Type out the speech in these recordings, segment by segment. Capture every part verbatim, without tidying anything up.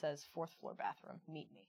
says fourth floor bathroom. Meet me.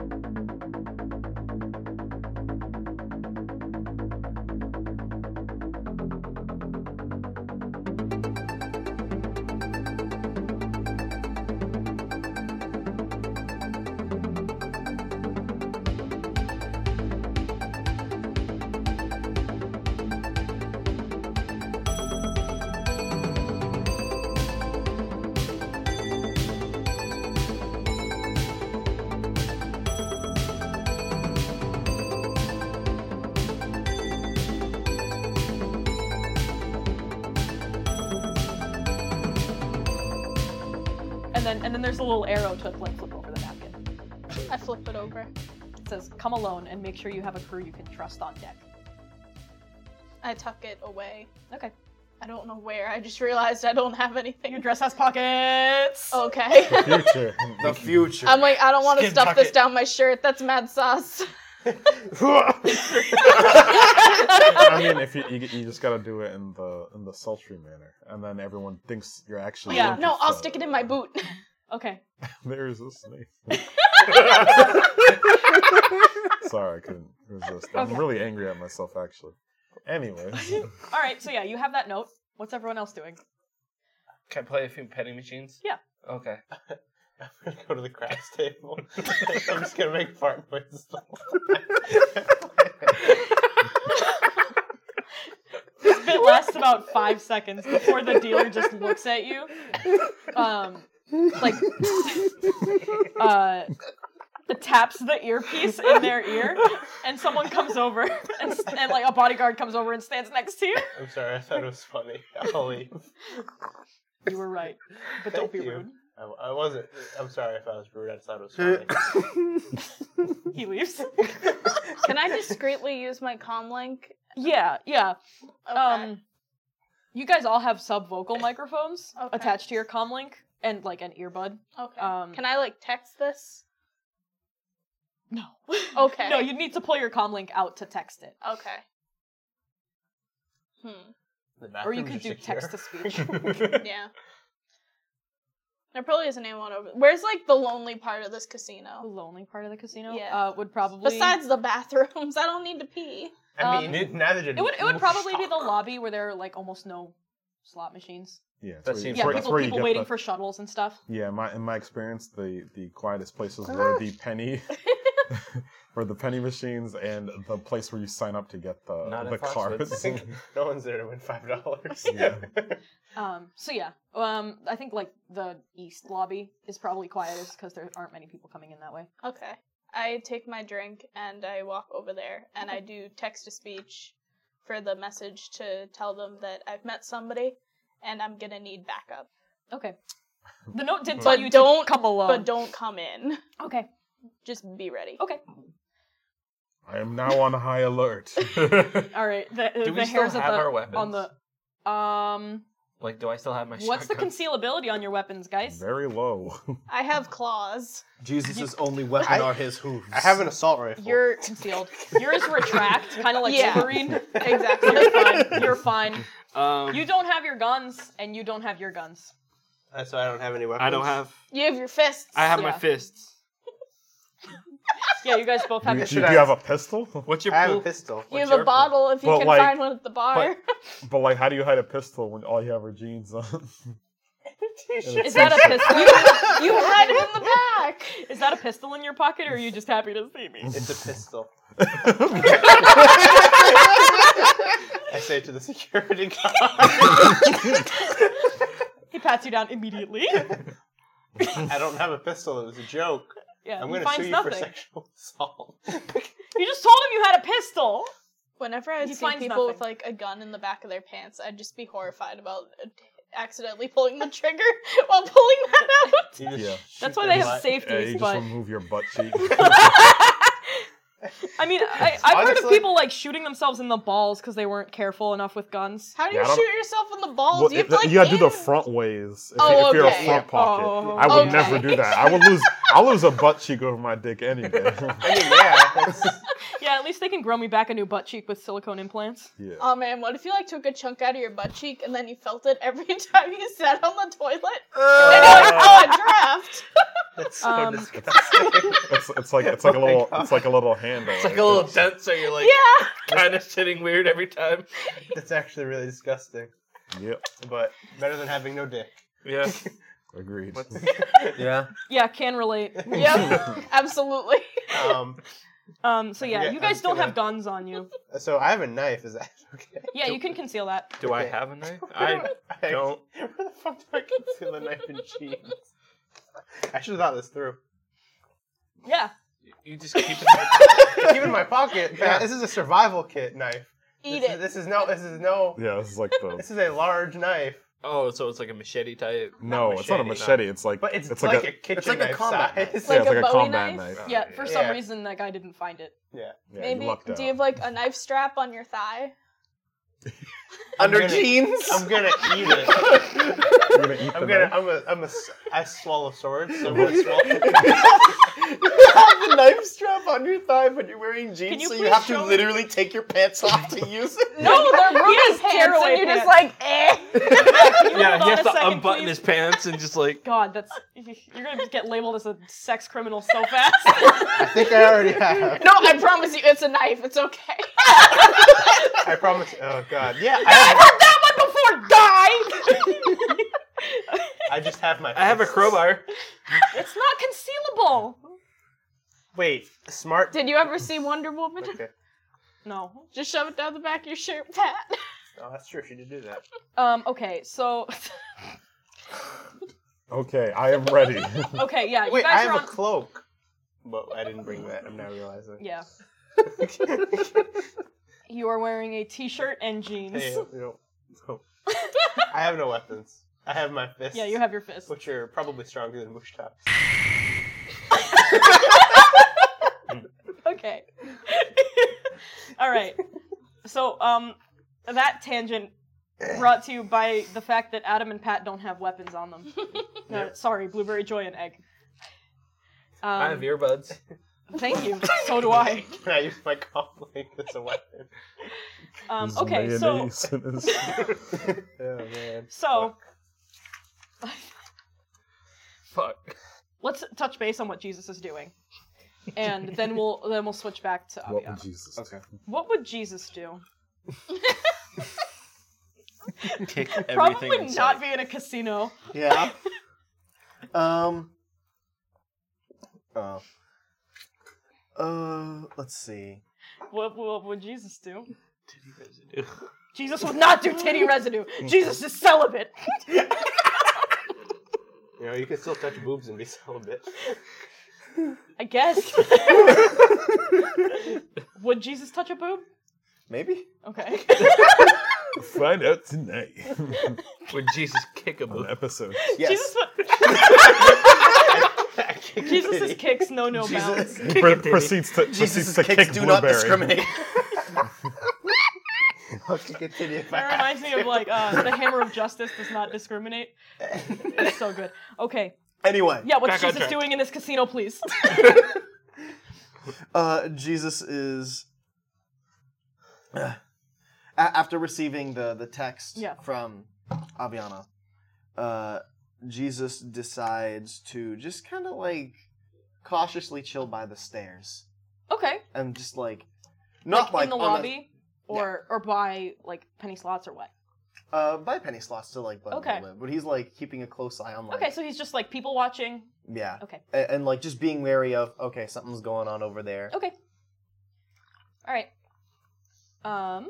And then, and then there's a little arrow to like flip over the napkin. I flip it over. It says, "Come alone and make sure you have a crew you can trust on deck." I tuck it away. Okay. I don't know where. I just realized I don't have anything. Your dress has pockets. Okay. The future. The future. I'm like, I don't want to Skin stuff this tucket. down my shirt. That's mad sauce. I mean, if you, you you just gotta do it in the in the sultry manner, and then everyone thinks you're actually. Yeah. No, I'll so- stick it in my boot. Okay. There's a snake. Sorry, I couldn't resist. I'm Okay. really angry at myself, actually. Anyways, All right. So yeah, you have that note. What's everyone else doing? Can I play a few petting machines? Yeah. Okay. I'm gonna go to the craps table. I'm just gonna make fart noises. This bit lasts about five seconds before the dealer just looks at you, um, like, uh, taps the earpiece in their ear, and someone comes over, and, and like a bodyguard comes over and stands next to you. I'm sorry, I thought it was funny. I'll leave. You were right, but don't Thank be you. rude. I, I wasn't. I'm sorry if I was rude. I just thought it was funny. He leaves. Can I discreetly use my comm link? Yeah, yeah. Okay. Um, you guys all have sub-vocal microphones Okay. attached to your comm link and like an earbud. okay. Um, Can I like text this? No. Okay. No, you'd need to pull your comm link out to text it, Okay. Hmm. The or you bathrooms could are do text to secure. speech. Yeah. There probably isn't anyone over. Where's like the lonely part of this The casino? lonely part of the casino, Yeah. uh, would probably Besides the bathrooms, I don't need to pee. I Um, mean, it, neither did it would it would probably be the Woodstock. lobby where there are like almost no slot machines. yeah, it's That where you- seems it's Yeah, where- right. it's people where you people get waiting the- for shuttles and stuff. Yeah, my in my experience, the the quietest places were the penny, were the penny machines, and the place where you sign up to get the Not in the cards. Foxwoods. No one's there to win five dollars. Yeah. Um, so yeah, um, I think like the east lobby is probably quietest because there aren't many people coming in that way. Okay. I take my drink and I walk over there and I do text to speech for the message to tell them that I've met somebody and I'm gonna need backup. Okay. The note did tell But you don't to come alone. But don't come in. Okay. Just be ready. Okay. I am now on high alert. All right. The, Do the we still hairs at have the, our weapons? on the um. Like, do I still have my What's the shotgun? concealability on your weapons, guys? Very low. I have claws. Jesus' only weapon I- are his hooves. I have an assault rifle. You're concealed. Yours retract, kind of like Yeah. Wolverine. Exactly. You're fine. You're fine. Um, You don't have your guns, and you don't have your guns. That's why I don't have any weapons. I don't have. You have your fists. I have my Yeah. fists. Yeah, you guys both have do, your. do, do you have a pistol? What's your I have pool? a pistol. You What's have a your bottle if you But, can like- find one at the bar. But like, how do you hide a pistol when all you have are jeans on? Is that a pistol? You hide it in the back. Is that a pistol in your pocket, or are you just happy to see me? It's a pistol. I say to the security guard. He pats you down immediately. I don't have a pistol. It was a joke. Yeah, I'm he going to finds sue you nothing. for sexual assault. You just told him you had a pistol. Whenever I He see finds people with nothing. like a gun in the back of their pants, I'd just be horrified about uh, accidentally pulling the trigger while pulling that out. You just Yeah. shoot That's why their they have butt. Yeah, you safeties, just but remove your butt cheek. I mean, I, I've heard of Honestly- people like shooting themselves in the balls because they weren't careful enough with guns. How do Yeah, you I don't- shoot yourself in the balls? Well, you have it- to, like, you gotta do the aim- front ways. If, Oh, if you're okay. a front Yeah. pocket, Oh, I would okay. never do that. I would lose. I'll lose a butt cheek over my dick any day. I mean, yeah. It's, Yeah, Yeah, at least they can grow me back a new butt cheek with silicone implants. Yeah. Oh man, what if you like took a chunk out of your butt cheek and then you felt it every time you sat on the toilet? And you're like, oh, a draft. That's so Um, disgusting. It's, it's like it's like a Oh my little God. it's like a little handle. It's like a little dent, so you're like Yeah. kind of sitting weird every time. That's actually really disgusting. Yep. But better than having no dick. Yeah. Agreed. Yeah. Yeah, can relate. Yep. Absolutely. Um. Um, so I yeah, forget- you I guys was don't gonna- have guns on you. So I have a knife. Is that okay? Yeah, you can conceal that. Do I Okay. have a knife? I I don't. Where the fuck do I conceal a knife in jeans? I should have thought this through. Yeah. You just keep it. Keep it in my pocket. Yeah. This is a survival kit knife. Eat this it. Is, this is no. This is no. Yeah, this is like the This is a large knife, Oh, so it's like a machete type. no, it's not a machete, machete. It's like but it's, it's like, like, a, a, kitchen like a knife combat size. knife. Like yeah, it's a like a Bowie combat knife? knife. Yeah, for some Yeah. reason that guy didn't find it. Yeah. Yeah, Maybe. you lucked Do out. you have like a knife strap on your thigh? Under I'm gonna- jeans? I'm gonna eat it. You're gonna eat the I'm gonna. knife? I'm a. I'm a. s- I swallow swords. So I'm gonna swallow. You have the knife strap on your thigh, but you're wearing jeans, Can you so please you have show to me? literally take your pants off to use it. No, they're He Ruby has pants, tearaway and you're just pants. like, eh. Yeah, Hold he on has a to second, unbutton please. his pants and just like. God, that's you're gonna get labeled as a sex criminal so fast. I think I already have. No, I promise you, it's a knife. It's okay. I promise. Oh God. Yeah. I, I've have, heard that one before. Die. I just have my. I have a fists. crowbar. It's not concealable. Wait. Smart. Did you ever see Wonder Woman? Okay. No. Just shove it down the back of your shirt, Pat. Oh, that's true. She did do that. Um. Okay. So. Okay, I am ready. Okay. Yeah. You Wait. guys I are have on. a cloak. But I didn't bring that. I'm now realizing. Yeah. You are wearing a t-shirt and jeans. Hey, you know, so- I have no weapons. I have my fists. Yeah, you have your fist. Which are probably stronger than bush tops. Okay. All right. So, um, that tangent brought to you by the fact that Adam and Pat don't have weapons on them. No, sorry, Blueberry Joy and Egg. Um, I have earbuds. Thank you. So do I. Can I use my comlink as a weapon? Um, His okay, so mayonnaise and his- Oh man. so Fuck. let's touch base on what Jesus is doing, and then we'll then we'll switch back to What Aviana. would Jesus? Okay. What would Jesus do? Kick everything Probably in not sight. be in a casino. Yeah. um. Oh. Uh. Let's see. What, what would Jesus do? Titty residue. Jesus would not do titty residue. Jesus is celibate. You know, you can still touch boobs and be celibate. I guess. Would Jesus touch a boob? Maybe. Okay. Find out tonight Would Jesus kick a on boob? the episode. Yes. Jesus would. Jesus' kicks know no bounds. Jesus. He pro- proceeds to proceeds Jesus' to kicks kick do not Blueberry. discriminate. I'll kick a titty if I That have reminds me to. of like uh, the hammer of justice does not discriminate. It's so good. Okay. Anyway. Yeah, what's Back on Jesus track. doing in this casino, please? Uh, Jesus is uh, a- after receiving the the text Yeah. from Aviana. Uh, Jesus decides to just kind of like cautiously chill by the stairs Okay. and just like not like, in the on a- lobby, or or by like penny slots or what? uh, by penny slots to like let him Okay. live, but he's like keeping a close eye on like Okay, so he's just like people watching. yeah, Okay. and, and like just being wary of okay something's going on over there. Okay. All right. Um.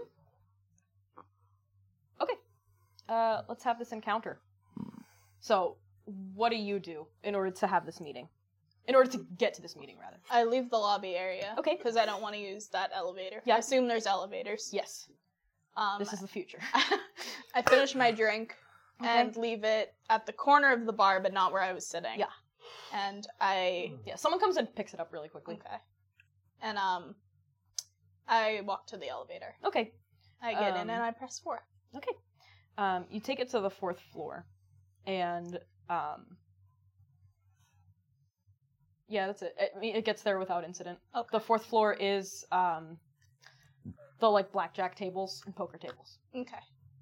Okay. Uh, let's have this encounter. So, what do you do in order to have this meeting? In order to get to this meeting, rather. I leave the lobby area. Okay. Because I don't want to use that elevator. Yeah. I assume there's elevators. Yes. Um, This is the future. I finish my drink Okay. and leave it at the corner of the bar, but not where I was sitting. Yeah. And I Yeah. Someone comes and picks it up really quickly. okay. And um, I walk to the elevator. Okay. I get Um, in and I press four. Okay. Um, you take it to the fourth floor, and um, Yeah, that's it. It, it gets there without incident. Okay. The fourth floor is um, the like blackjack tables and poker tables. Okay.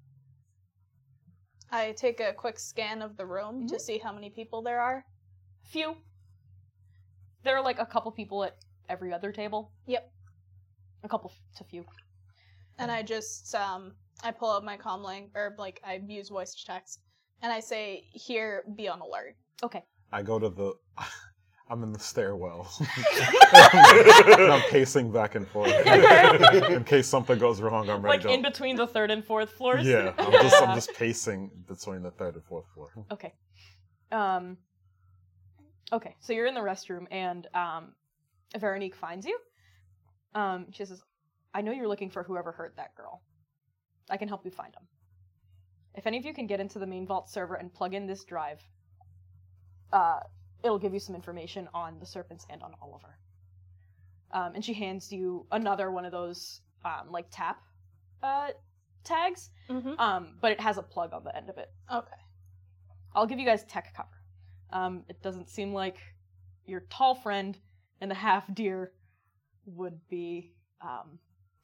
I take a quick scan of the room to Mhm. see how many people there are. Few. There are like a couple people at every other table. Yep. A couple to few. And I just, um, I pull up my comlink, or like, I use voice to text, and I say, here, be on alert. Okay. I go to the. I'm in the stairwell. And I'm pacing back and forth in case something goes wrong. I'm ready Like to in between the third and fourth floors. Yeah, I'm just I'm just pacing between the third and fourth floor. Okay. Um. Okay, so you're in the restroom, and um, Veronique finds you. Um, she says, "I know you're looking for whoever hurt that girl. I can help you find them. If any of you can get into the main vault server and plug in this drive, uh, it'll give you some information on the serpents and on Oliver." Um, and she hands you another one of those um, like tap uh, tags, Mm-hmm. um, but it has a plug on the end of it. Okay. I'll give you guys tech cover. Um, it doesn't seem like your tall friend and the half deer would be um,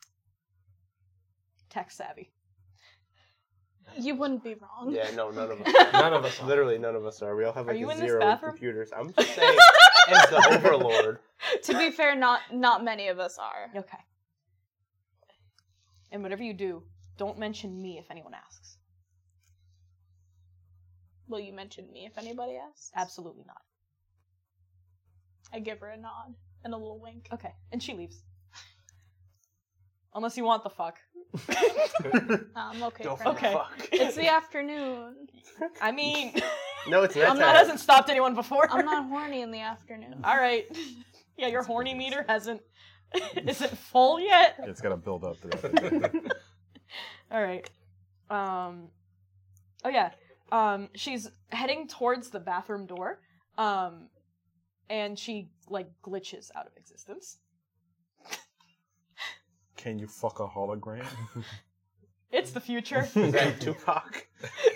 tech savvy. You wouldn't be wrong. Yeah, no, none of us. Okay. Are. None of us. Literally, none of us are. We all have Are like you a in this zero bathroom? computers. I'm just saying, as the overlord. To be fair, not not many of us are. Okay. And whatever you do, don't mention me if anyone asks. Will you mention me if anybody asks? Absolutely not. I give her a nod and a little wink. Okay. And she leaves. Unless you want the fuck. Um, okay. Go for for now. the Okay. fuck. It's the afternoon. I mean, No, it's not. I'm that not- hasn't stopped anyone before. I'm not horny in the afternoon. Alright. Yeah, your horny meter hasn't... Is it full yet? It's got to build up to that. Alright. Um... Oh yeah. Um, she's heading towards the bathroom door. Um... And she, like, glitches out of existence. Can you fuck a hologram? It's the future. Is that Tupac?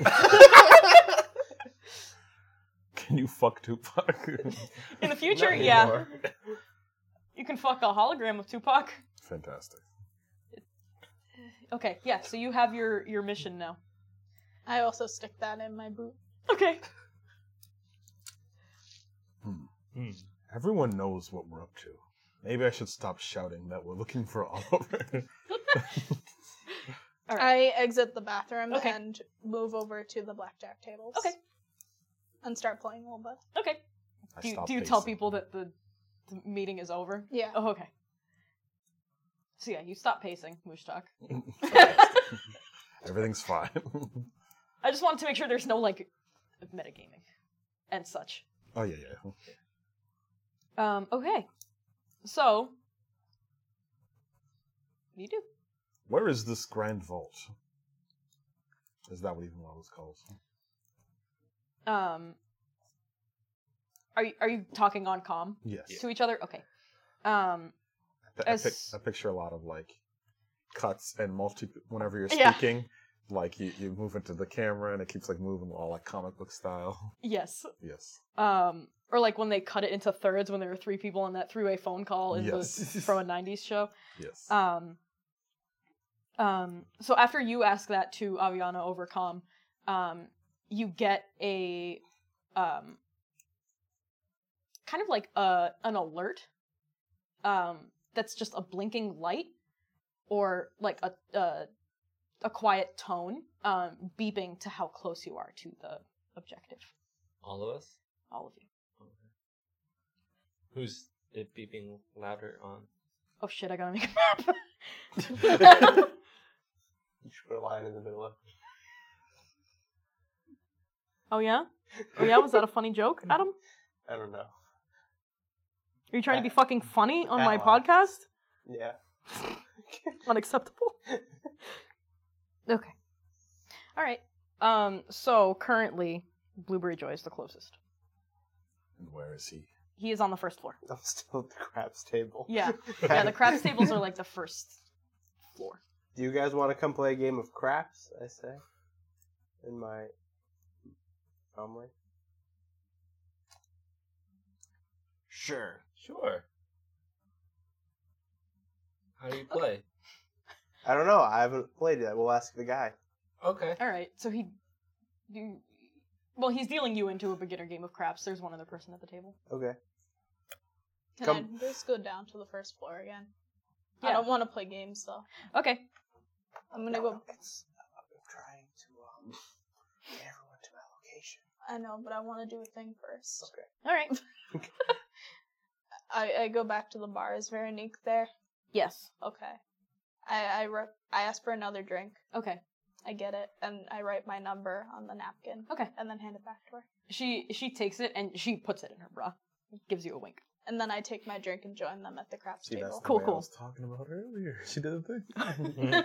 Can you fuck Tupac? In the future, Not yeah. anymore. You can fuck a hologram of Tupac. Fantastic. Okay, yeah, so you have your, your mission now. I also stick that in my boot. Okay. Hmm. Everyone knows what we're up to. Maybe I should stop shouting that we're looking for Oliver. Alright. I exit the bathroom Okay. and move over to the blackjack tables. Okay. And start playing a little bit. Okay. I Do you, stopped do you tell pacing. people that the, the meeting is over? Yeah. Oh, okay. So yeah, you stop pacing, Moosh Talk. Everything's fine. I just wanted to make sure there's no, like, metagaming and such. Oh yeah, yeah. Um, okay. So, what do you do? Where is this Grand Vault? Is that what even what it was called? Um, are you, are you talking on comm Yes. to each other? Okay. Um, I, I, As- pic- I picture a lot of like cuts and multi. Whenever you're Yeah. speaking, like you, you move into the camera and it keeps like moving all like comic book style. yes. Yes. Um, or like when they cut it into thirds when there were three people on that three-way phone call in Yes. the, from a nineties show. Yes. Um, um, so after you ask that to Aviana over comm, um, you get a um, kind of like a an alert. Um, that's just a blinking light, or like a a, a quiet tone, um, beeping to how close you are to the objective. All of us? All of you. Who's it beeping louder on? Oh shit! I gotta make a map. You should put a line in the middle of. Oh yeah? Oh yeah? Was that a funny joke, Adam? I don't know. Are you trying to be fucking funny on my At podcast? Yeah. Unacceptable. Okay. All right. Um. So currently, Blueberry Joy is the closest. And where is he? He is on the first floor. I'm still at the craps table. Yeah. Yeah. The craps tables are like the first floor. Do you guys want to come play a game of craps? I say. In my family. Sure. Sure. How do you play? I don't know. I haven't played yet. We'll ask the guy. Okay. All right, so he, you, well, he's dealing you into a beginner game of craps. There's one other person at the table. Okay. Can Come- I just go down to the first floor again? I Yeah. don't want to play games though. Okay. I'm gonna go. It's, I'm trying to um, get everyone to my location. I know, but I want to do a thing first. Okay. All right. I, I go back to the bar. Is Veronique there? Yes. Okay. I I, re- I ask for another drink. Okay. I get it, and I write my number on the napkin. Okay. And then hand it back to her. She she takes it and she puts it in her bra. Gives you a wink. And then I take my drink and join them at the craps See, that's table. the Cool, way cool. I was talking about earlier. She did a thing.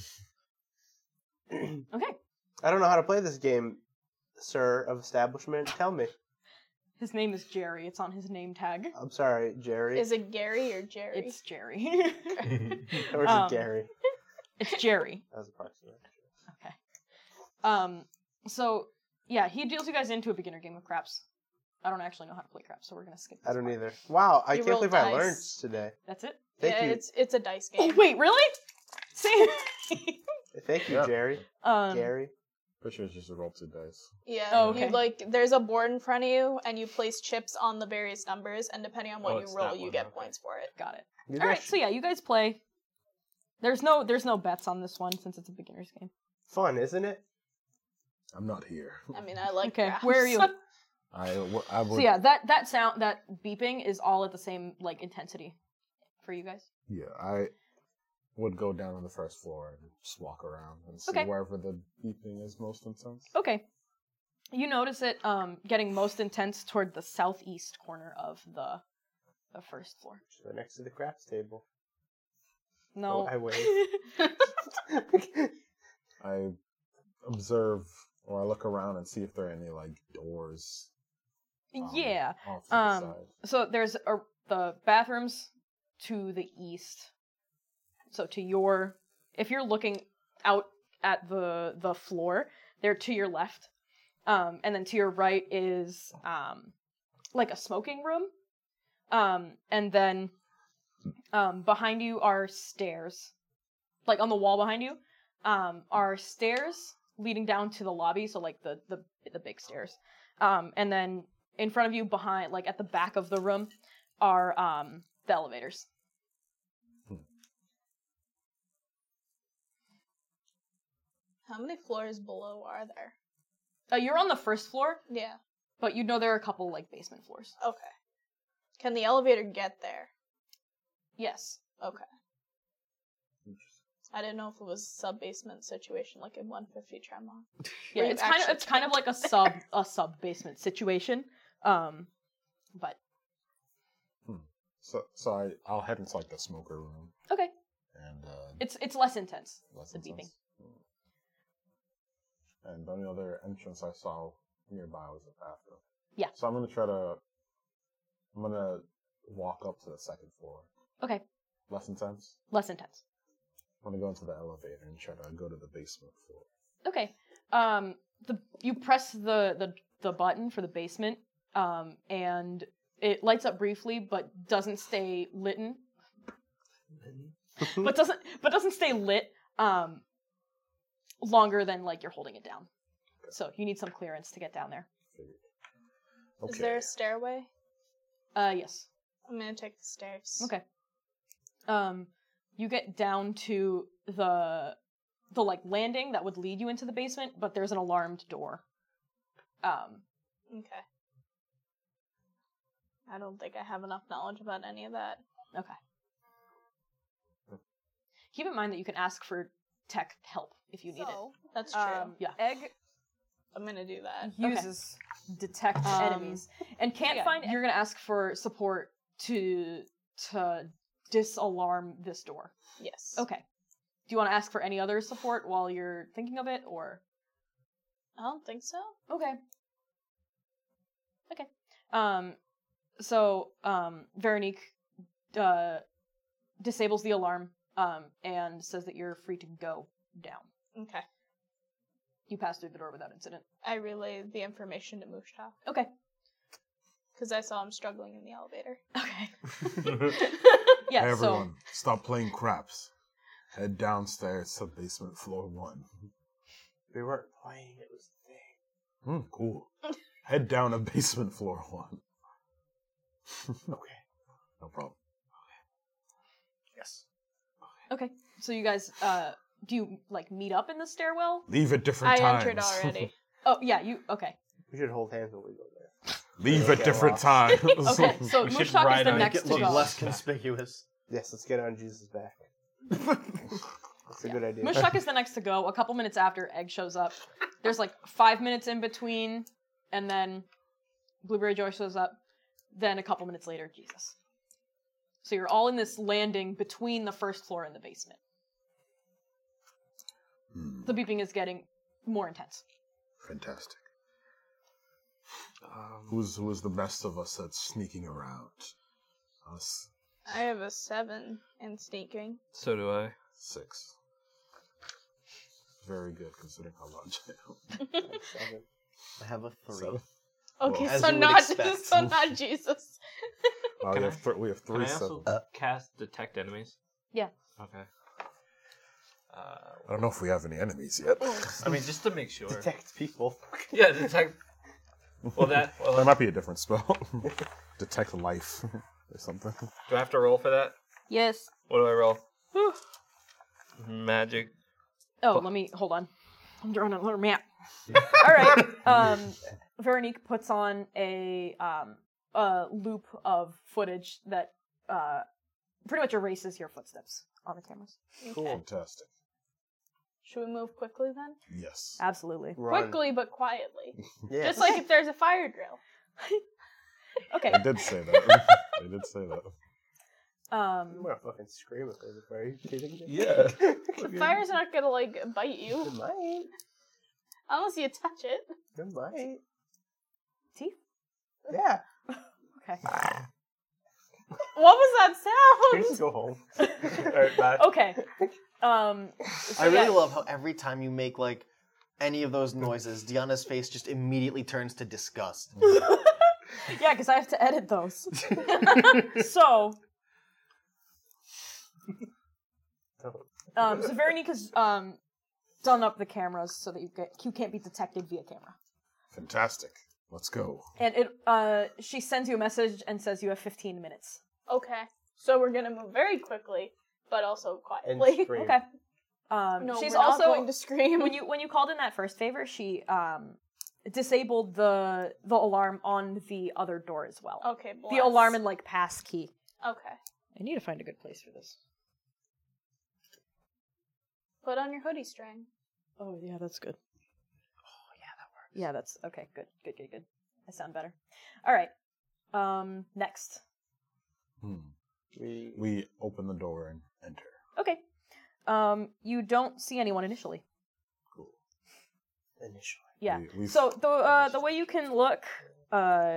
Okay. I don't know how to play this game, sir of establishment. Tell me. His name is Jerry. It's on his name tag. I'm sorry, Jerry. Is it Gary or Jerry? It's Jerry. or is um, it Gary? It's Jerry. That was approximate. Okay. Um. So yeah, he deals you guys into a beginner game of craps. I don't actually know how to play craps, so we're gonna skip. This I don't part. either. Wow, I You can't roll believe I dice. learned today. That's it. Thank yeah, you. It's it's a dice Oh game. wait, really? See. Thank you, Yeah. Jerry. um. Gary. Pretty sure it's just a roll two dice. Yeah. Oh, okay. You like there's a board in front of you, and you place chips on the various numbers, and depending on what Oh, you it's roll, that you one, get okay. points for it. Got it. You All right. guys- So yeah, you guys play. There's no there's no bets on this one since it's a beginner's game. Fun, isn't it? I'm not here. I mean, I like. Okay, craps. where are you? I, w- I would. So yeah, that that sound that beeping is all at the same like intensity for you guys. Yeah, I would go down on the first floor and just walk around and see Okay. wherever the beeping is most intense. Okay. You notice it um getting most intense toward the southeast corner of the the first floor. So next to the craps table. No. Oh, I wait. I observe or I look around and see if there are any like doors. um, Yeah. Off to the Um side. so there's a, the bathrooms to the east. So to your if you're looking out at the the floor, they're to your left. Um and then to your right is um like a smoking room. Um and then um behind you are stairs. Like on the wall behind you um are stairs leading down to the lobby, so like the the the big stairs. Um and then in front of you behind like at the back of the room are um the elevators. How many floors below are there? Uh, you're on the first floor, Yeah. but you know there are a couple like basement floors. Okay. Can the elevator get there? Yes. Okay. I didn't know if it was a sub basement situation like in one fifty Tremont. Yeah, Where you it's kind of actually it's kind of like a sub a sub basement situation. Um but So, so I, I'll head into like the smoker room okay. and uh, It's it's less intense. less the intense. beeping. Hmm. And the only other entrance I saw nearby was the bathroom. Yeah. So I'm gonna try to. I'm gonna walk up to the second floor. Okay. Less intense. Less intense. I'm gonna go into the elevator and try to go to the basement floor. Okay. Um the you press the the the button for the basement um and it lights up briefly but doesn't stay lit. but doesn't but doesn't stay lit um longer than like you're holding it down. So you need some clearance to get down there. Figured. Is there a stairway? Uh yes. I'm gonna take the stairs. Okay. Um you get down to the the like landing that would lead you into the basement, but there's an alarmed door. Um Okay. I don't think I have enough knowledge about any of that. okay. Keep in mind that you can ask for tech help if you need So, that's true. Um, yeah. Egg. I'm gonna do that. it. Uses detect Um, enemies and can't yeah. find. You're gonna ask for support to to disalarm this door. Yes. Okay. Do you want to ask for any other support while you're thinking of it, or? I don't think so. Okay. Okay. Um, so, um, Veronique, uh, disables the alarm, um, and says that you're free to go down. Okay. You pass through the door without incident. I relay the information to Mushta. Okay. because I saw him struggling in the elevator. Okay. Hey, Yeah. So everyone, stop playing craps. Head downstairs to basement floor one. We weren't playing. It was the thing. Hmm, cool. Head down to basement floor one. Okay. No problem. Yes. okay. So you guys, uh, do you like meet up in the stairwell? Leave at different I times. entered already. Oh yeah. You okay? We should hold hands when we go there. Leave Don't at get different lost. times. Okay. So We should Mushak is ride the on- next Make it to look go. less conspicuous. Yes, let's get on Jesus' back. That's a good idea. Mushak is the next to go. A couple minutes after Egg shows up, there's like five minutes in between, and then Blueberry Joy shows up. Then a couple minutes later, Jesus. So you're all in this landing between the first floor and the basement. Hmm, The beeping is getting more intense. fantastic. Um, Who's who is the best of us at sneaking around? Us I have a seven in sneaking. so do I. six. Very good considering how large I am. Seven. I have a three. Seven. Okay, Well, as so you would not expect. so not Jesus. Oh, Can we I- have, th- we have Can three I also seven. cast detect enemies? Yeah. Okay. Uh, I don't know if we have any enemies yet. I mean, just to make sure. Detect people. Yeah, detect. Well, that. Well, That might be a different spell. Detect life or something. do I have to roll for that? Yes. What do I roll? Magic. Oh, let me hold on. I'm drawing a little map. All right. Um, Veronique puts on a um a loop of footage that uh pretty much erases your footsteps on the cameras. Cool. Fantastic. Should we move quickly then? Yes. Absolutely. Run. Quickly but quietly. Yeah. Just like if there's a fire drill. Okay. I did say that. I did say that. I'm Um. gonna fucking scream at this. Are you kidding me? Yeah. The fire's not gonna like bite you It might. unless you touch it. It might. Teeth. Yeah. Okay. What was that You sound? can go home. Alright, bye. Okay. Um. so I really yeah. love how every time you make like any of those noises, Deanna's face just immediately turns to disgust. Yeah, because I have to edit those. So. Um, so Veronique has um, done up the cameras so that you get you can't be detected via camera. Fantastic. Let's go. And it uh, she sends you a message and says you have fifteen minutes. Okay. So we're gonna move very quickly, but also And quietly. scream. Okay. Um, No, she's we're not also going to scream. when you when you called in that first favor, she um, disabled the the alarm on the other door as well. Okay, bless. The alarm and like pass key. Okay. I need to find a good place for this. Put on your hoodie string. Oh yeah, that's good. Oh yeah, that works. Yeah, that's okay. Good, good, good, good. I sound better. All right. Um, next. Hmm. We, We open the door and enter. Okay. Um, you don't see anyone initially. Cool. initially. Yeah. We- we've- So the uh, the way you can look, uh,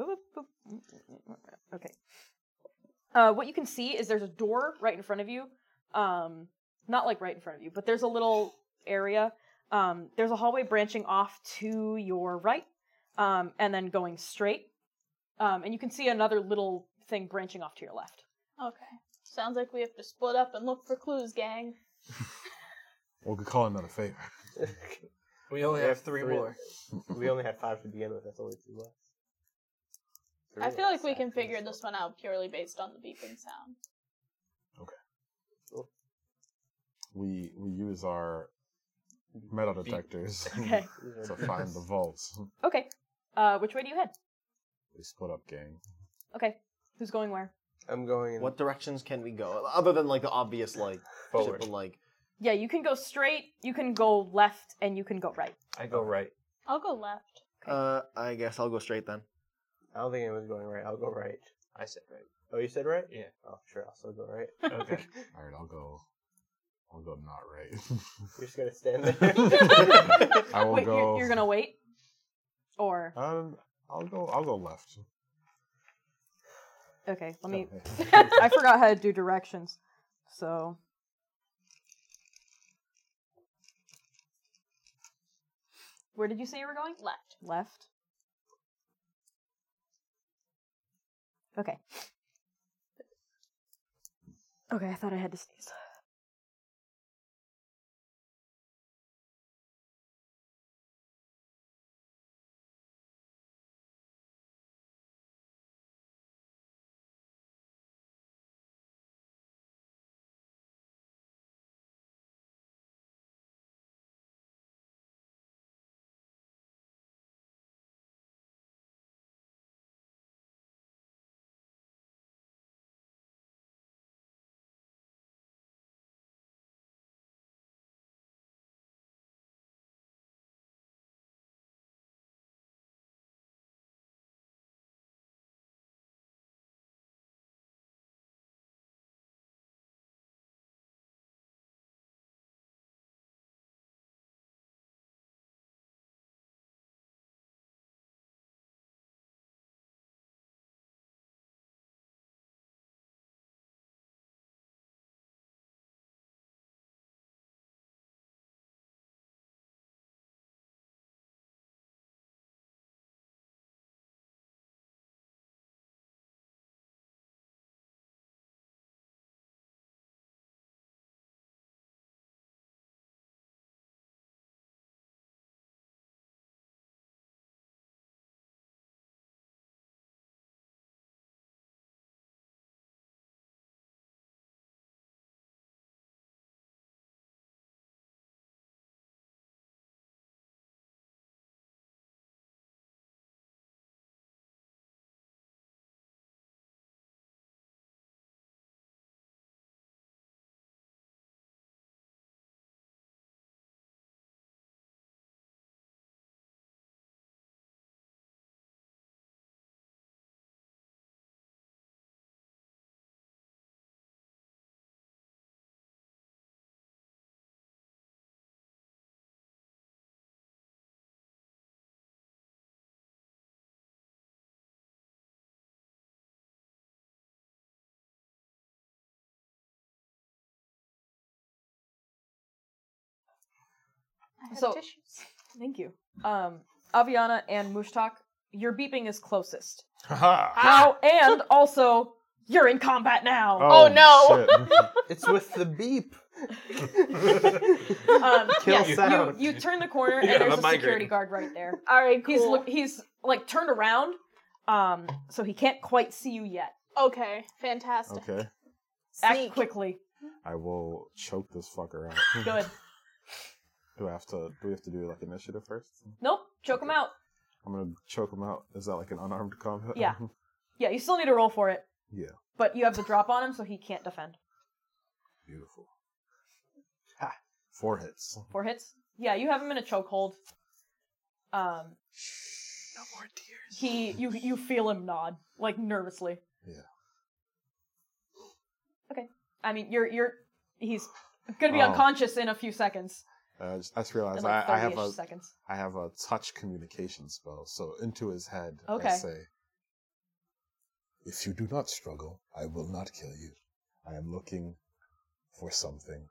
okay. Uh, what you can see is there's a door right in front of you. Um, not like right in front of you, but there's a little area. Um, there's a hallway branching off to your right, um, and then going straight. Um, and you can see another little thing branching off to your left. Okay. Sounds like we have to split up and look for clues, gang. Well, we could call another favor. We only We have three more. We only had five to begin with. That's only two left. Three I feel like we left. can figure this one out purely based on the beeping sound. We we use our metal detectors Okay. to find the vaults. Okay. Uh, which way do you head? We split up, gang. Okay. Who's going where? I'm going in What directions can we go? Other than like the obvious like forward. shit, but, like Yeah, you can go straight, you can go left, and you can go right. I go right. I'll go left. uh I guess I'll go straight then. I don't think anyone's going right. I'll go right. I said right. Oh, you said right? Yeah. Oh, sure. I'll still go right. Okay. All right, I'll go. I'll go not right. You're just gonna stand there. I will Wait, go. you're, you're gonna wait? Or Um, I'll go. I'll go left. okay, let me. Okay. I forgot how to do directions, so. Where did you say you were going? Left. Left. Okay. Okay, I thought I had to sneeze. I have So- tissues. Thank you. Um, Aviana and Mushtak, your beeping is closest. Haha. Now, and also, you're in combat now. Oh, no. shit. It's with the beep. Um, Kill yes, sound. you, you turn the corner Yeah, and there's I'm a migrating. security guard right there. All right, cool. He's look, he's like turned around, um, so he can't quite see you yet. Okay, fantastic. Okay. Act Sneak. quickly. I will choke this fucker out. Good. Do I have to? Do we have to do like initiative first? Nope. Choke him out. I'm gonna choke him out. Is that like an unarmed combat? Yeah. Yeah, you still need to roll for it, Yeah. but you have the drop on him, so he can't defend. Beautiful. Ha. Four hits. Four hits. Yeah, you have him in a chokehold. Um, No more tears. he, you, you feel him nod like nervously. Yeah. Okay. I mean, you're, you're, he's gonna be Oh. unconscious in a few seconds. Uh, I just, I just In realized like I, I have thirty-ish a seconds. I have a touch communication spell. So into his head, Okay. I say, "If you do not struggle, I will not kill you. I am looking for something.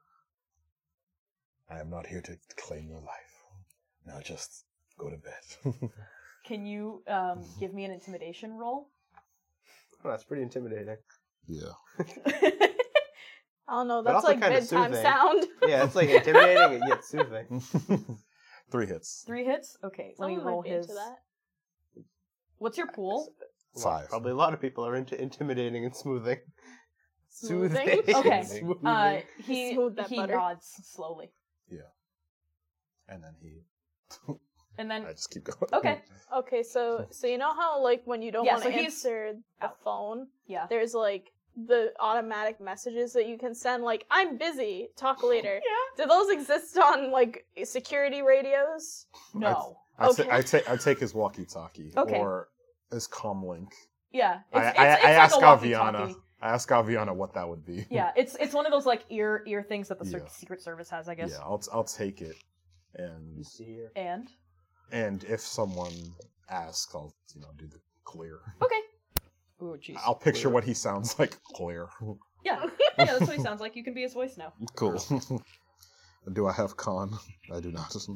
I am not here to claim your life. Now just go to bed." Can you um, give me an intimidation roll? Oh, that's pretty intimidating. Yeah. I don't know. But That's also like kinda bedtime soothing. sound. Yeah, it's like intimidating and yet soothing. Three hits. Three hits? Okay, let me Someone roll might be his. into that. What's your pool? Five. Probably a lot of people are into intimidating and smoothing. Smoothing? Okay. Smoothing. Uh, he Smooth that he butter. nods slowly, And then he. and then I just keep going. okay, Okay, so so you know how like when you don't Yeah, want to so he's answer the out. phone, yeah, there's like the automatic messages that you can send, like "I'm busy, talk later." yeah. Do those exist on like security radios? No, I, ta- Okay. I, ta- I take his walkie-talkie Okay. or his comlink. yeah. It's, I, it's, I, it's I like ask a Aviana. walkie-talkie. I ask Aviana what that would be. Yeah, it's it's one of those like ear ear things that the Sec- Yeah. Secret Service has, I guess. Yeah, I'll I'll take it, and You see here. And and if someone asks, I'll you know do the clear. okay. Ooh, jeez. I'll picture what he sounds like. Clear. Yeah, yeah. That's what he sounds like. You can be his voice now. Cool. Do I have con? I do not.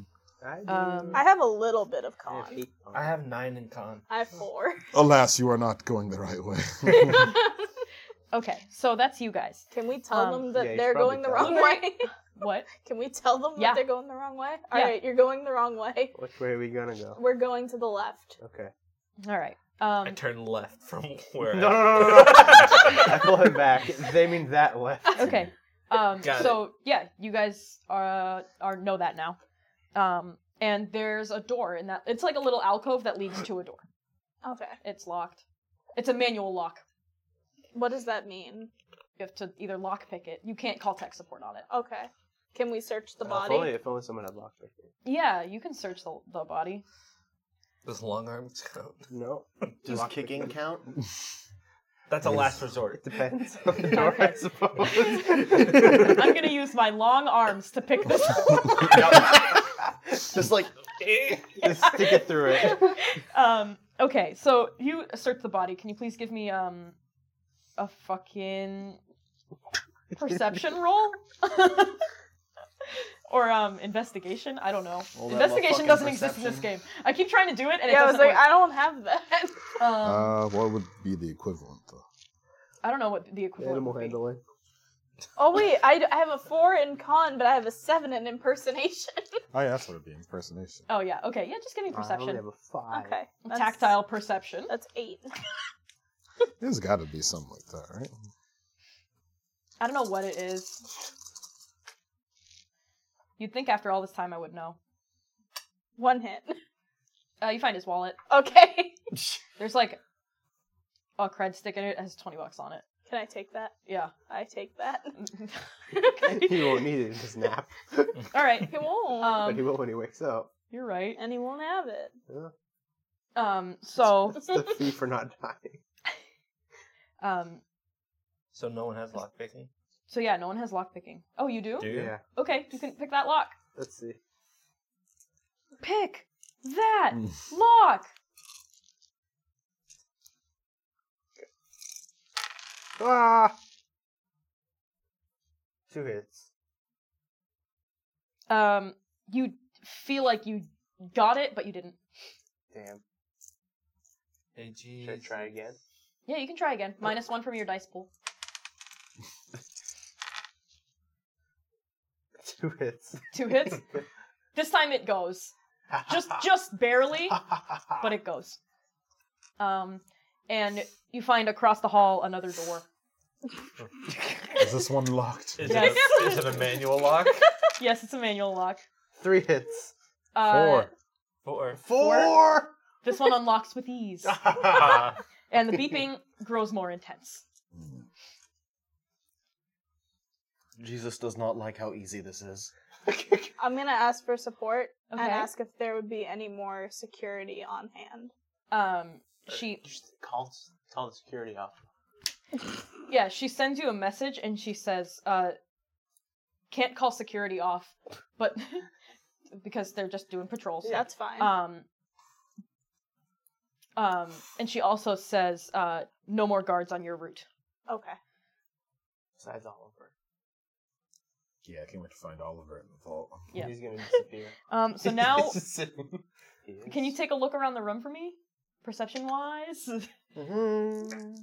I, do. Um, I have a little bit of I have con. eight con. I have nine in con. I have four. Alas, you are not going the right way. Okay, so that's you guys. Can we tell Um, them that yeah, you they're should probably going the tell wrong them. way? What? Can we tell them Yeah. that they're going the wrong way? All Yeah. right, you're going the wrong way. Which way are we gonna go? We're going to the left. Okay. All right. Um, I turn left from where. No, I... no, no, no, no. I pull him back. They mean that left. Okay. Um, Got so yeah, you guys are are know that now. Um, and there's a door in that. It's like a little alcove that leads to a door. Okay. It's locked. It's a manual lock. What does that mean? You have to either lock pick it. You can't call tech support on it. Okay. Can we search the Uh, body? If only, if only someone had lockpick. Yeah, you can search the the body. Does long arms count? No. Does Lockpick kicking doesn't. count? That's a last resort. It depends on the door, I Okay. suppose. I'm gonna use my long arms to pick this Just like Just stick it through it. Um, okay, so you search the body. Can you please give me um a fucking perception roll? Or um investigation? I don't know. Roll that Investigation motherfucking doesn't exist in this perception. game. I keep trying to do it and it yeah, I was doesn't like, work. I don't have that. Um, uh, what would be the equivalent, though? I don't know what the equivalent Animal would be. handling. Oh wait, I, d- I have a four in con, but I have a seven in impersonation. Oh, yeah, that's what it'd be, impersonation. Oh yeah, okay, yeah, just give me I only perception. have a five. Okay. that's- Tactile perception. That's eight. There's gotta be something like that, right? I don't know what it is. You'd think after all this time I would know. One hit. Uh, you find his wallet. Okay. There's like a cred stick in it. It has twenty bucks on it. Can I take that? Yeah. I take that. Okay. He won't need it in his nap. All right. He won't. But he Um, will when he wakes up. you're right. and he won't have it. Yeah. Um, so, That's the fee for not dying. um, So no one has lockpicking? so yeah, no one has lock picking. Oh, you do? Do you? Yeah. Okay, you can pick that lock. Let's see. Pick that Mm. lock. Ah! Two hits. Um, you feel like you got it, but you didn't. Damn. Hey, geez. Should I try again? Yeah, you can try again. Minus one from your dice pool. Two hits. Two hits. This time it goes. Just, just barely, but it goes. Um, and you find across the hall another door. Is this one locked? Is, Yes. it a, is it a manual lock? Yes, it's a manual lock. Three hits. Uh, Four. Four. Four! This one unlocks with ease. Ah, And the beeping grows more intense. Jesus does not like how easy this is. I'm gonna ask for support Okay. and ask if there would be any more security on hand. Um, she, Just call, call the security off. yeah, she sends you a message and she says, uh, can't call security off, but, because they're just doing patrols. That's fine. Um, um, and she also says, uh, no more guards on your route. okay. Besides Oliver. Yeah, I can't wait to find Oliver in the vault. Yeah. He's gonna disappear. Um, so now, He's just sitting. He is. can you take a look around the room for me? Perception-wise? Mhm.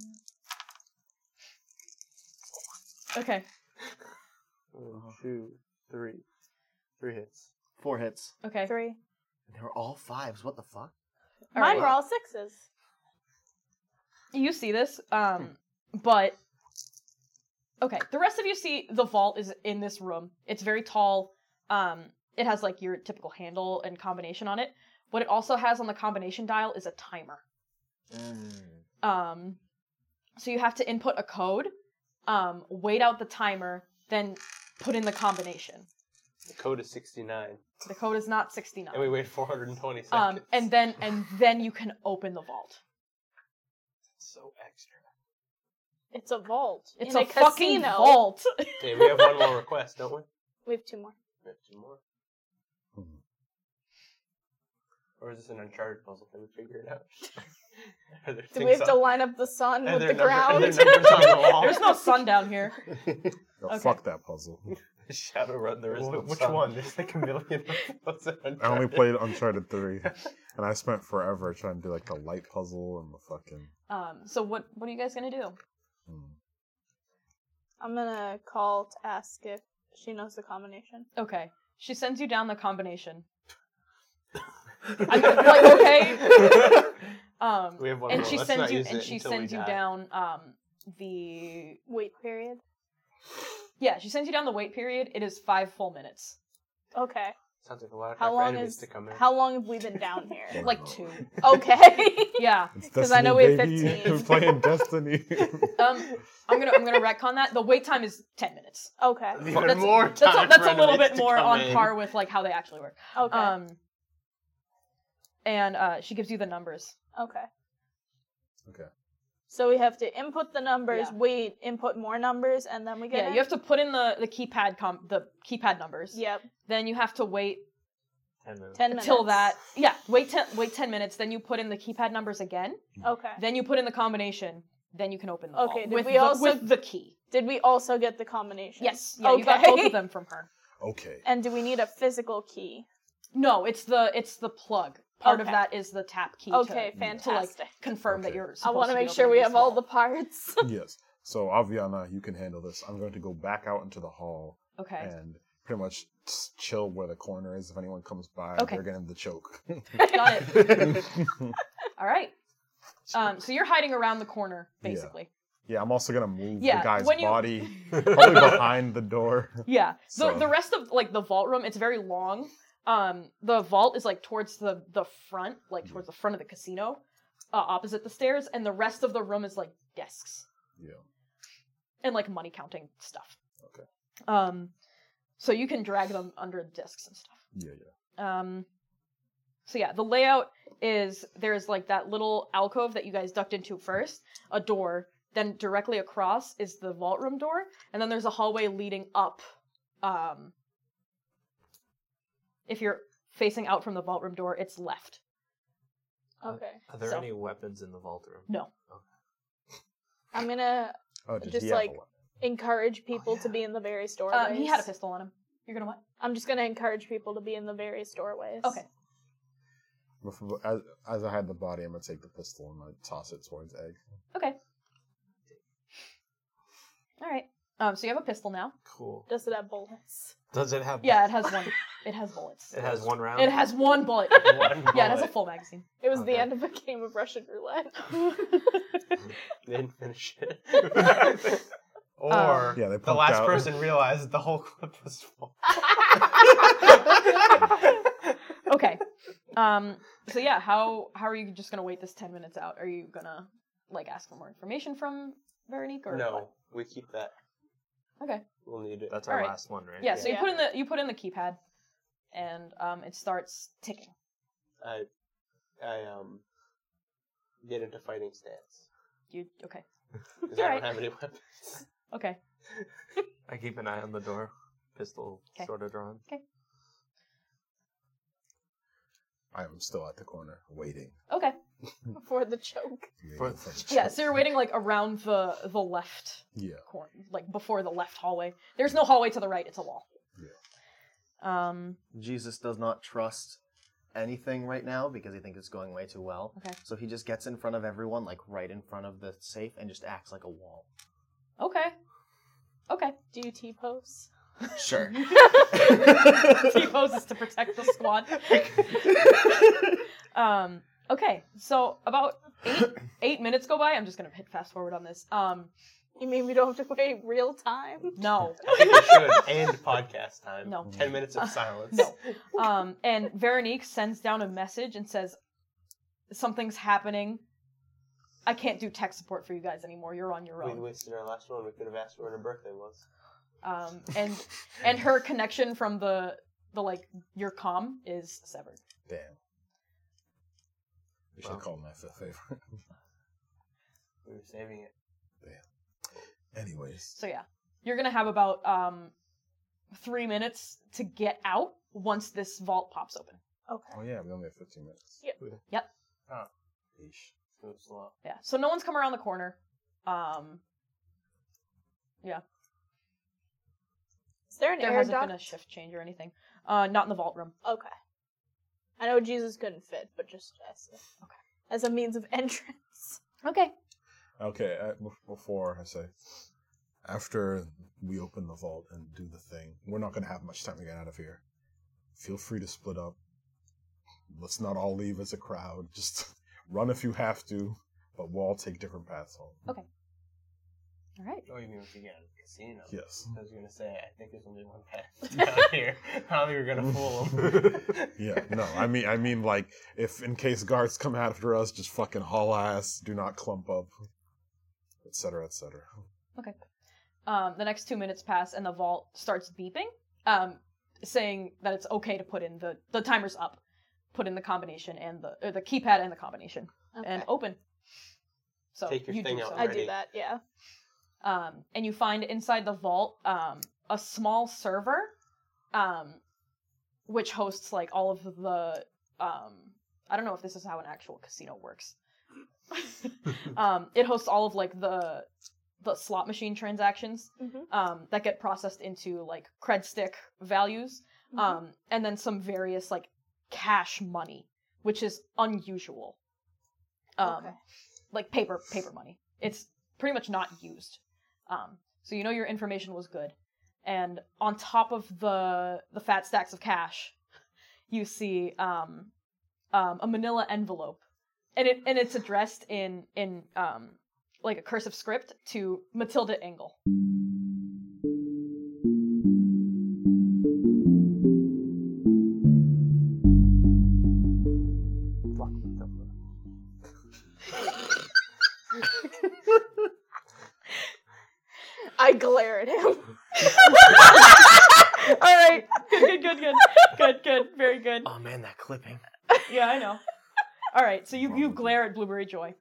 Okay. One, two, three. Three hits. Four hits. Okay. Three. They were all fives. What the fuck? All Mine right. were all sixes. You see this, um, but okay. The rest of you see the vault is in this room. It's very tall. Um, it has like your typical handle and combination on it. What it also has on the combination dial is a timer. Um, so you have to input a code, um, wait out the timer, then put in the combination. The code is sixty-nine. The code is not sixty-nine. And we wait four hundred twenty seconds. Um, and then and then you can open the vault. So extra. It's a vault. It's in a, a, fucking casino. vault. Okay, we have one more request, don't we? We have two more. We have two more. Hmm. Or is this an Uncharted puzzle? Can we figure it out? Are there Do things we have to on- line up the sun are with there the number- are ground? there numbers on the wall? There's no sun down here. Oh, Okay. fuck that puzzle. Shadowrun, there is Wh- no Which sun. one? There's like a million of those. I only played Uncharted three, and I spent forever trying to do like the light puzzle and the fucking. Um, so what what are you guys gonna do? Hmm. I'm gonna call to ask if she knows the combination. Okay. She sends you down the combination. I'm like, okay. Um, We have one and more. she Let's sends not you use and it she until we sends you die. down um the Wait period. yeah, she sends you down the wait period. It is five full minutes. Okay. Sounds like a lot of How time for long enemies is to come in. how long have we been down here? Like two. Okay. Yeah. It's 'Cause I know Destiny, we have baby. fifteen. We're playing Destiny. Um, I'm gonna I'm gonna retcon that. The wait time is ten minutes. Okay. Even That's, more that's, a, time that's for a little enemies bit to more come on in. par with like how they actually work. Okay. Um, and uh, she gives you the numbers. okay. Okay. So we have to input the numbers, Yeah. wait, input more numbers, and then we get Yeah, in? you have to put in the the keypad com the keypad numbers. Yep. Then you have to wait Ten minutes. Ten minutes. till that. Yeah, wait ten wait ten minutes. Then you put in the keypad numbers again. Okay. Then you put in the combination. Then you can open the Okay, vault did with we the, also- with the key. Did we also get the combination? Yes. Yeah, you got Okay. both of them from her. Okay. And do we need a physical key? No, it's the it's the plug. Part of Okay. that is the tap key. Okay, to, fantastic. To like confirm that Okay. you're. I Supposed want to to be make sure we opening have this all the vault. parts. Yes. So Aviana, you can handle this. I'm going to go back out into the hall Okay. and pretty much s- chill where the corner is. If anyone comes by, Okay. they're getting the choke. Got it. All right. Um, so you're hiding around the corner, Yeah. basically. Yeah, I'm also gonna move Yeah, the guy's when you- body probably behind the door. Yeah. The So- the rest of like the vault room, it's very long. Um, the vault is like towards the the front, like towards the front of the casino, uh, opposite the stairs, and the rest of the room is like desks Yeah. and like money counting stuff. Okay. Um, so you can drag them under the desks and stuff. Yeah, yeah. Um, so yeah, the layout is there's like that little alcove that you guys ducked into first, a door, then directly across is the vault room door, and then there's a hallway leading up. Um, if you're facing out from the vault room door, it's left. Okay. Are there So- any weapons in the vault room? No. I'm gonna Oh, did Just he have like- a weapon? encourage people to yeah. be in the various doorways. Uh, he had a pistol on him. You're gonna what? I'm just gonna encourage people to be in the various doorways. Okay. Before, as, as I had the body, I'm gonna take the pistol and I toss it towards Egg. Okay. All right. Um, so you have a pistol now. Cool. Does it have bullets? Does it have? Yeah, it has one. It has bullets. It has one round. It has one bullet. one. Yeah, it has a bullet. full magazine. It was Okay. the end of a game of Russian roulette. They didn't finish it. Or Um, Yeah, they the pumped last out. person realized the whole clip was full. Okay. Um. So yeah, how how are you just gonna wait this ten minutes out? Are you gonna like ask for more information from Veronique or No, what? we keep that. Okay. We'll need it. That's our Alright. last one, right? Yeah. So you Yeah. put in the you put in the keypad, and um it starts ticking. I, I um, get into fighting stance You okay? because I Alright. don't have any weapons. Okay. I keep an eye on the door, pistol 'Kay. sort of drawn. I am still at the corner, waiting. Okay. For the choke. waiting For- for the Yeah. choke. So you're waiting like around the the left Yeah. corner, like before the left hallway. There's no hallway to the right. It's a wall. Um. Jesus does not trust anything right now because he thinks it's going way too well. Okay. So he just gets in front of everyone, like right in front of the safe, and just acts like a wall. Okay. Okay. Do you T-pose? Sure. T poses to protect the squad. um. Okay. So about eight eight minutes go by. I'm just gonna hit fast forward on this. Um. You mean we don't have to wait real time? No. I think we should end podcast time. No. Ten minutes of silence. No. Um. And Veronique sends down a message and says, "Something's happening. I can't do tech support for you guys anymore. You're on your We own." wasted our last one. We could have asked her when her birthday was. Um. And and her connection from the the like your comm is severed. Damn. We should Wow. call my fifth favorite. We were saving it. Anyways. So yeah, you're gonna have about um three minutes to get out once this vault pops open. Okay. Oh yeah, we only have fifteen minutes. Yep. Yep. Yeesh. Move slow. Yeah. So no one's come around the corner. Um. Yeah. Is there an There air hasn't duct? been a shift change or anything. Uh, not in the vault room. Okay. I know Jesus couldn't fit, but just as a, Okay. as a means of entrance. Okay. Okay, uh, bef- before I say, after we open the vault and do the thing, we're not going to have much time to get out of here. Feel free to split up. Let's not all leave as a crowd. Just run if you have to, but we'll all take different paths home. Okay. All right. Oh, you mean if you get out of the casino? Yes. I was gonna say, I think there's only one path down here. I don't think we're gonna fool them. Yeah, no, I mean, I mean, like, if in case guards come after us, just fucking haul ass, do not clump up, et cetera, et cetera. Okay. Um, the next two minutes pass and the vault starts beeping, um, saying that it's okay to put in the the timer's up, put in the combination and the or the keypad and the combination Okay. and open. So Take your you thing do out so. I ready. do that, yeah. Um, and you find inside the vault um, a small server, um, which hosts like all of the. Um, I don't know if this is how an actual casino works. um, it hosts all of like the the slot machine transactions Mhm. um, that get processed into like cred stick values, Mhm. um, and then some various like cash money, which is unusual. Um, Okay. Like paper paper money. It's pretty much not used. Um, so you know your information was good, and on top of the the fat stacks of cash, you see um, um, a Manila envelope, and it and it's addressed in in um, like a cursive script to Matilda Engel. I glare at him. All right, good, good, good, good, good, good, very good. Oh man, that clipping. Yeah, I know. All right, so you you glare at Blueberry Joy.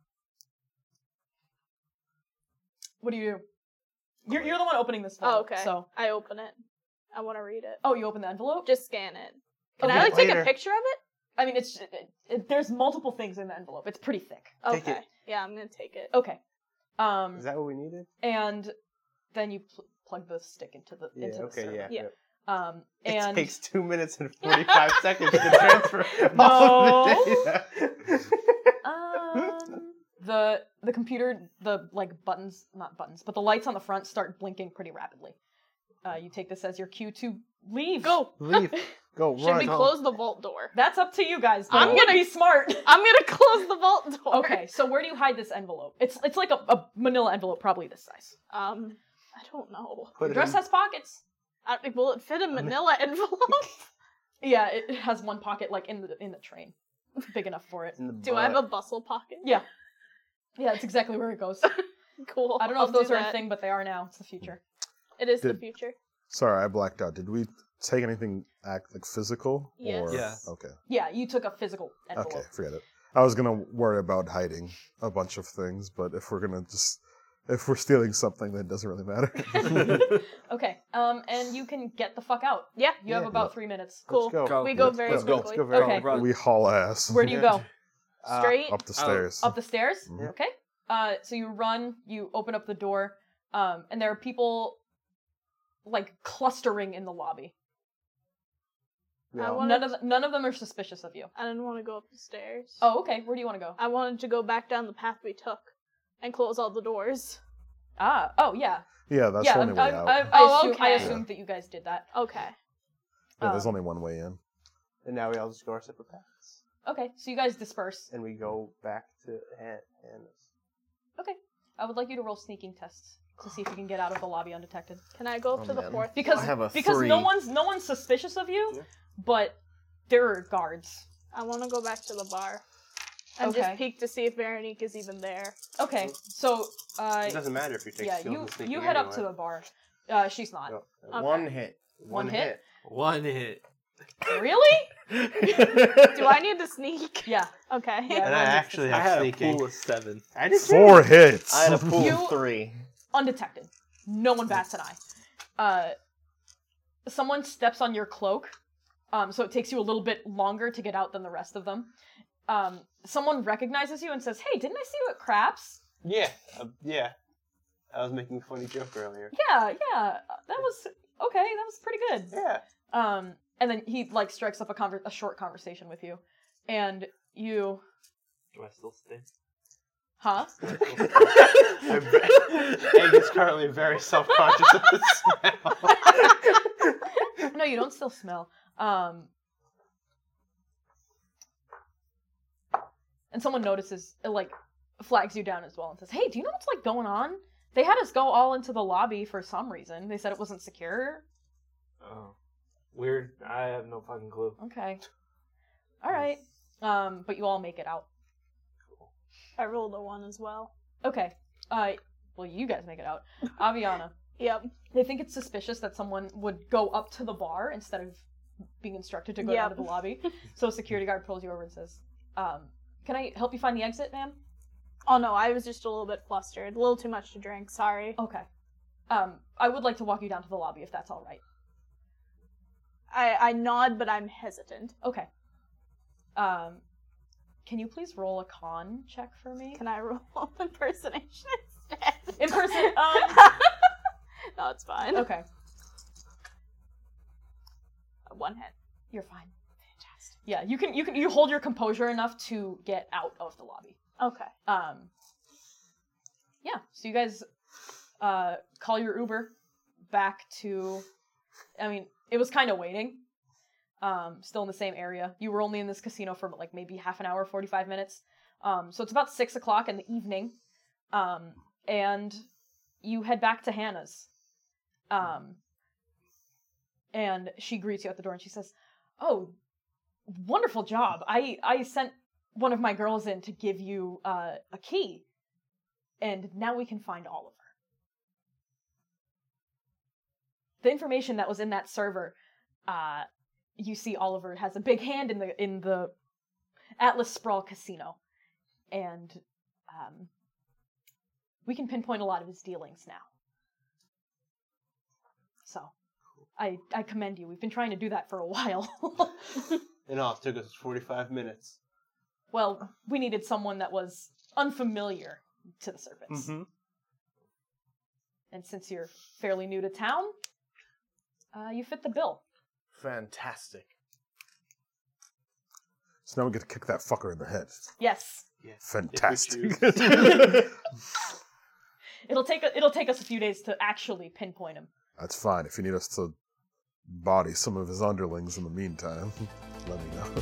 What do you do? You're you're the one opening this vault. Oh, okay. So I open it. I want to read it. oh, you open the envelope. Just scan it. Can Okay. I like take Later. a picture of it? I mean, it's it, it, there's multiple things in the envelope. It's pretty thick. Take Okay. it. Yeah, I'm gonna take it. Okay. Um, Is that what we needed? and then you pl- plug the stick into the Yeah. into the Okay. server. Yeah. Yeah. Um, It and takes two minutes and forty-five seconds to transfer all of the data. um, the the computer, the like buttons, not buttons, but the lights on the front start blinking pretty rapidly. Uh, you take this as your cue to leave. Go. Leave. Go. Should run. we close the vault door? That's up to you guys. I'm I'm gonna gonna- be smart. I'm gonna close the vault door. Okay, so where do you hide this envelope? It's it's like a, a manila envelope, probably this size. Um, I don't know. Put Your it dress in- has pockets. I, will it fit a manila envelope? Yeah, it, it has one pocket like in the in the train, big enough for it. in the Do I have butt. a bustle pocket? Yeah, yeah, that's exactly where it goes. Cool. I don't know I'll if those do are a that. thing, but they are now. It's the future. It is the Did- future. Sorry, I blacked out. Did we take anything act like physical? Yes. Or... Yeah. Okay. Yeah, you took a physical envelope. Okay, forget it. I was gonna worry about hiding a bunch of things, but if we're gonna just if we're stealing something, then it doesn't really matter. Okay, um, and you can get the fuck out. Yeah. You have Yeah. about three minutes. Cool. Let's go. We go Let's very go. Let's go. quickly. Let's go very Okay. Run. We haul ass. Where do you go? Uh, Straight. Up the stairs. Up the stairs? Mhm. Okay. Uh, so you run, you open up the door, um, and there are people, like, clustering in the lobby. I Yeah. wanted, None of th- none of them are suspicious of you. I didn't want to go up the stairs. Oh, okay. Where do you want to go? I wanted to go back down the path we took and close all the doors. Ah, oh, yeah. Yeah, that's yeah, the only I, way out. I, I, Oh, assume, I okay. assumed that you guys did that. Okay. yeah, there's uh, only one way in. And now we all just go our separate paths. Okay, so you guys disperse. And we go back to Han- Hannah's. Okay. I would like you to roll sneaking tests to see if you can get out of the lobby undetected. Can I go up Oh, to the man. fourth? Because I have a because three. no one's no one's suspicious of you, Yeah. but there are guards. I want to go back to the bar and Okay. just peek to see if Veronique is even there. Okay, so uh, It doesn't matter if you take yeah, skills you and sneaking you head up anyway. to the bar. Uh, she's not. No. Okay. One hit. One hit? One hit. Really? Do I need to sneak? Yeah. Okay. Yeah. And I One is actually the I have had a sneaking. pool of seven. I did too. Four hits. I had a pool You- of three. Undetected. No one bats an eye. Uh, someone steps on your cloak, um, so it takes you a little bit longer to get out than the rest of them. Um, someone recognizes you and says, "Hey, didn't I see you at Craps?" Yeah. Uh, yeah. I was making a funny joke earlier. Yeah, yeah. uh, That was okay, that was pretty good. Yeah. Um, and then he like strikes up a conver- a short conversation with you, and you, Do I still stay? huh? Egg is currently very self-conscious of the smell. No, you don't still smell. Um, and someone notices, it, like, flags you down as well and says, "Hey, do you know what's like going on? They had us go all into the lobby for some reason. They said it wasn't secure." Oh. Weird. I have no fucking clue. Okay. All right. Um, but you all make it out. I rolled a one as well. Okay. Uh, well, you guys make it out. Aviana. Yep. They think it's suspicious that someone would go up to the bar instead of being instructed to go down Yep. to the lobby. So a security guard pulls you over and says, um, "Can I help you find the exit, ma'am?" Oh no, I was just a little bit flustered. A little too much to drink, sorry. Okay. Um, I would like to walk you down to the lobby if that's all right. I, I nod, but I'm hesitant. Okay. Um, can you please roll a con check for me? Can I roll impersonation instead? In person. Um. No, it's fine. Okay. One hit. You're fine. Fantastic. Yeah, you can you can you hold your composure enough to get out of the lobby. Okay. Um. Yeah. So you guys, uh, call your Uber back to. I mean, it was kind of waiting. Um, still in the same area. You were only in this casino for like maybe half an hour, forty-five minutes. Um, so it's about six o'clock in the evening. Um, and you head back to Hannah's. Um, and she greets you at the door and she says, "Oh, wonderful job. I, I sent one of my girls in to give you uh, a key. And now we can find Oliver." The information that was in that server, uh, you see Oliver has a big hand in the in the Atlas Sprawl Casino. And um, we can pinpoint a lot of his dealings now. So, I I commend you. We've been trying to do that for a while. And all, it took us forty-five minutes. Well, we needed someone that was unfamiliar to the serpents. Mm-hmm. And since you're fairly new to town, uh, you fit the bill. Fantastic. So now we get to kick that fucker in the head. Yes. Fantastic. It'll take a, it'll take us a few days to actually pinpoint him. That's fine. If you need us to body some of his underlings in the meantime, let me know.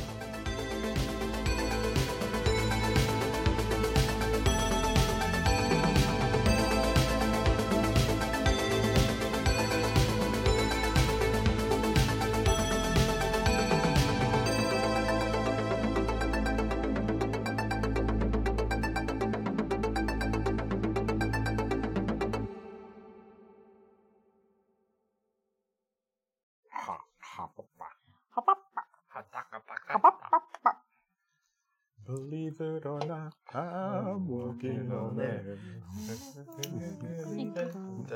Believe it or not, I'm working on it.